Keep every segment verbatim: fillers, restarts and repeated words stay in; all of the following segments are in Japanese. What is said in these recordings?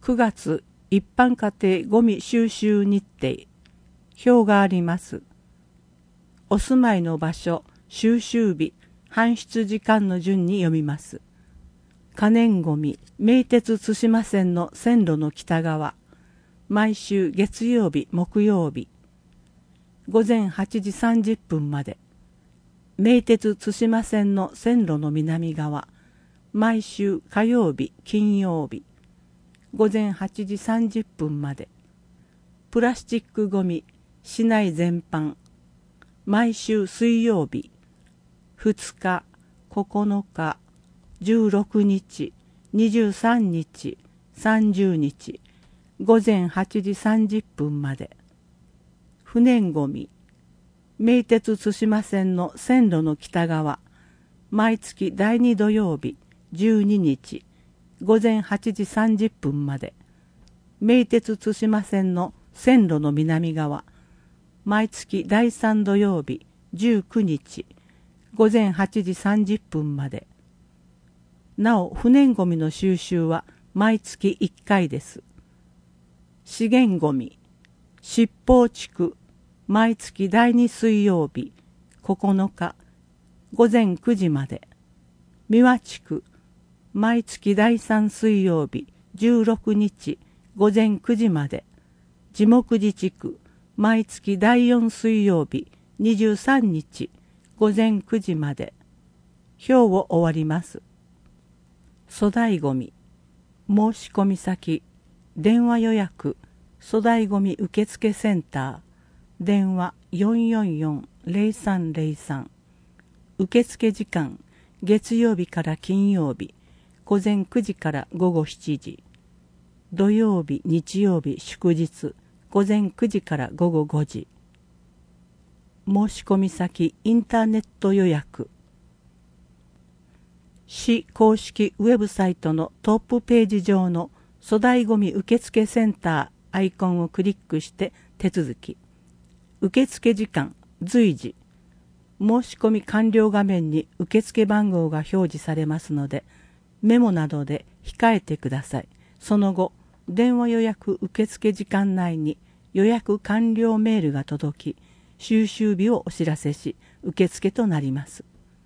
くがつ一般家庭ゴミ収集日程、表があります。お住まいの場所、収集日、搬出時間の順に読みます。可燃ごみ、名鉄津島線の線路の北側、毎週月曜日、木曜日、ごぜんはちじさんじゅっぷんまで。名鉄津島線の線路の南側、毎週火曜日、金曜日、ごぜんはちじさんじゅっぷんまで。プラスチックごみ、市内全般、毎週水曜日、ふつか、ここのか、じゅうろくにち、にじゅうさんにち、さんじゅうにち、ごぜんはちじさんじゅっぷんまで。不燃ごみ、名鉄津島線の線路の北側、毎月だいに土曜日、じゅうににち、ごぜんはちじさんじゅっぷんまで。名鉄津島線の線路の南側、毎月だいさん土曜日、じゅうくにち、ごぜんはちじさんじゅっぷんまで。なお、不燃ごみの収集は毎月いっかいです。資源ごみ、七宝地区、毎月だいに水曜日、ここのか、ごぜんくじまで。三輪地区、毎月だいさん水曜日、じゅうろくにち、ごぜんくじまで。地木寺地区、毎月だいよん水曜日、にじゅうさんにち、ごぜんくじまで。表を終わります。粗大ごみ、申し込み先、電話予約、粗大ごみ受付センター、電話 よんよんよんのぜろさんぜろさん、受付時間、月曜日から金曜日、ごぜんくじからごごしちじ、土曜日、日曜日、祝日、ごぜんくじからごごごじ。申し込み先、インターネット予約。市公式ウェブサイトのトップページ上の粗大ごみ受付センターアイコンをクリックして手続き。受付時間、随時。申し込み完了画面に受付番号が表示されますので、メモなどで控えてください。その後、電話予約受付時間内に予約完了メールが届き、収集日をお知らせし、受付となります。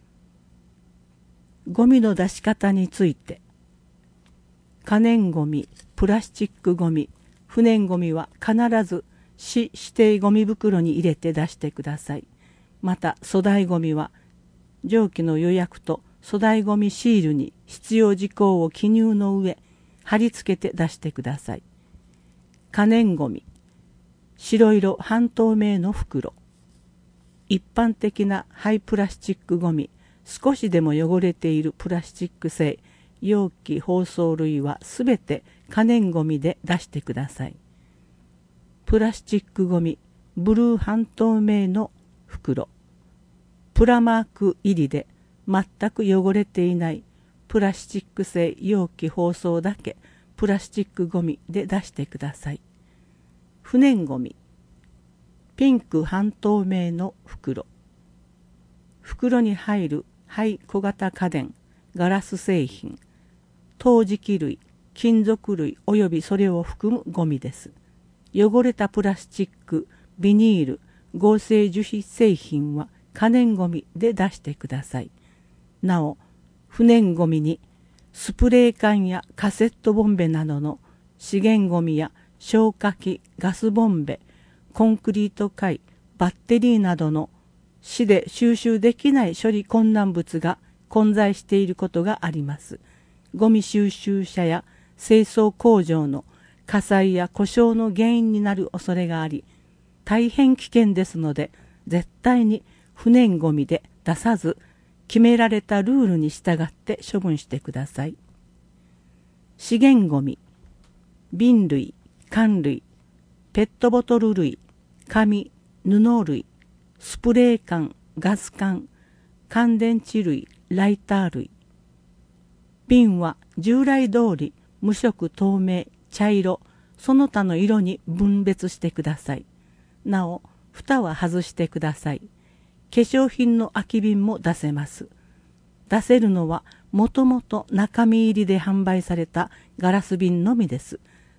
ゴミの出し方について、可燃ゴミ、プラスチックゴミ、不燃ゴミは必ず市指定ゴミ袋に入れて出してください。また粗大ゴミは上記の予約と粗大ゴミシールに必要事項を記入の上、貼り付けて出してください。可燃ゴミ、白色半透明の袋。一般的な廃プラスチックゴミ、少しでも汚れているプラスチック製容器包装類はすべて可燃ゴミで出してください。プラスチックゴミ、ブルー半透明の袋。プラマーク入りで全く汚れていないプラスチック製容器包装だけプラスチックゴミで出してください。不燃ゴミ、ピンク半透明の袋。袋に入る廃小型家電、ガラス製品、陶磁器類、金属類およびそれを含むゴミです。汚れたプラスチック、ビニール、合成樹脂製品は可燃ゴミで出してください。なお、不燃ゴミにスプレー缶やカセットボンベなどの資源ゴミや消火器、ガスボンベ、コンクリート塊、バッテリーなどの市で収集できない処理困難物が混在していることがあります。ゴミ収集車や清掃工場の火災や故障の原因になる恐れがあり、大変危険ですので、絶対に不燃ゴミで出さず、決められたルールに従って処分してください。資源ゴミ、瓶類、缶類、ペットボトル類、紙、布類、スプレー缶、ガス缶、乾電池類、ライター類。瓶は従来通り無色透明、茶色、その他の色に分別してください。なお、蓋は外してください。化粧品の空き瓶も出せます。出せるのはもともと中身入りで販売されたガラス瓶のみです。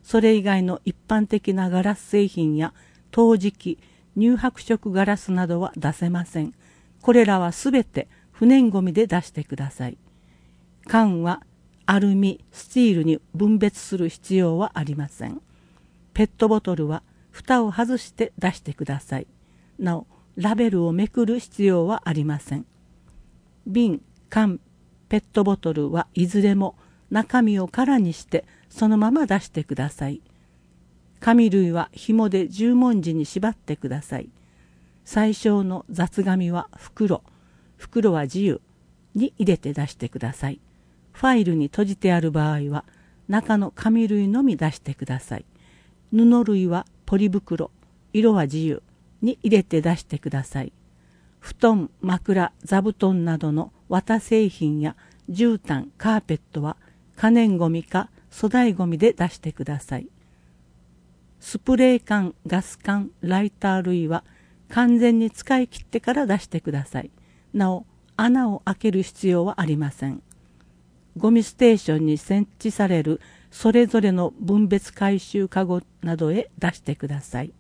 それ以外の一般的なガラス製品や陶磁器、乳白色ガラスなどは出せません。これらはすべて不燃ごみで出してください。缶はアルミ、スチールに分別する必要はありません。ペットボトルは蓋を外して出してください。なお、ラベルをめくる必要はありません。瓶、缶、ペットボトルはいずれも中身を空にしてそのまま出してください。紙類は紐で十文字に縛ってください。最小の雑紙は袋、袋は自由に入れて出してください。ファイルに閉じてある場合は中の紙類のみ出してください。布類はポリ袋、色は自由に入れて出してください。布団、枕、座布団などの綿製品や絨毯、カーペットは可燃ごみか粗大ごみで出してください。スプレー缶、ガス缶、ライター類は完全に使い切ってから出してください。なお、穴を開ける必要はありません。ゴミステーションに設置されるそれぞれの分別回収かごなどへ出してください。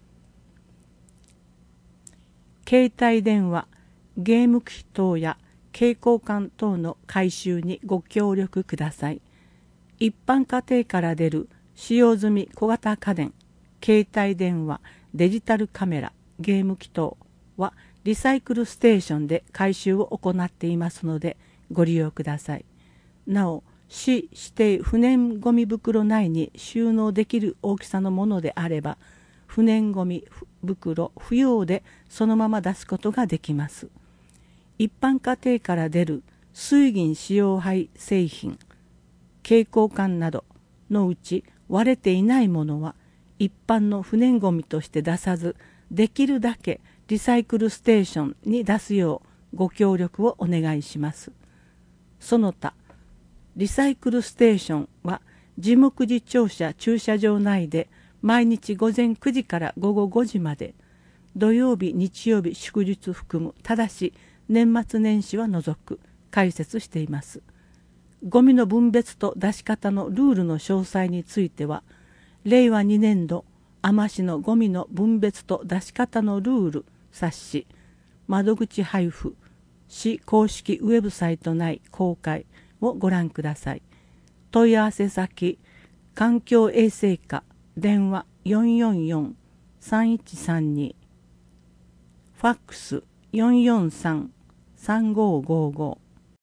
携帯電話、ゲーム機等や携行缶等の回収にご協力ください。一般家庭から出る使用済み小型家電、携帯電話、デジタルカメラ、ゲーム機等はリサイクルステーションで回収を行っていますのでご利用ください。なお、市指定不燃ごみ袋内に収納できる大きさのものであれば、不燃ごみ袋不要でそのまま出すことができます。一般家庭から出る水銀使用廃製品、携行缶などのうち割れていないものは一般の不燃ごみとして出さず、できるだけリサイクルステーションに出すようご協力をお願いします。その他、リサイクルステーションは樹木寺庁舎駐車場内で毎日午前くじから午後ごじまで、土曜日、日曜日、祝日含む、ただし年末年始は除く、開設しています。ゴミの分別と出し方のルールの詳細については、れいわにねんど海士のゴミの分別と出し方のルール冊子、窓口配布、市公式ウェブサイト内公開をご覧ください。問い合わせ先、環境衛生課、電話 よんよんよんさんいちさんに、ファックス よんよんさんさんごーごーごー